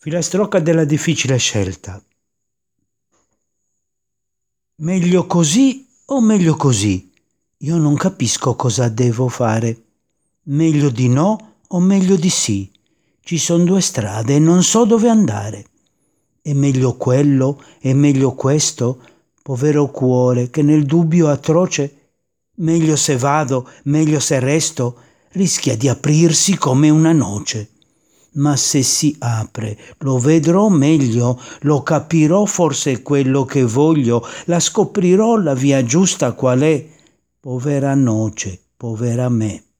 Filastrocca della difficile scelta. Meglio così o meglio così? Io non capisco cosa devo fare. Meglio di no o meglio di sì? Ci sono due strade e non so dove andare. È meglio quello? È meglio questo? Povero cuore che nel dubbio atroce, meglio se vado, meglio se resto, rischia di aprirsi come una noce. Ma se si apre, lo vedrò meglio, lo capirò forse quello che voglio, la scoprirò la via giusta qual è. Povera noce, povera me.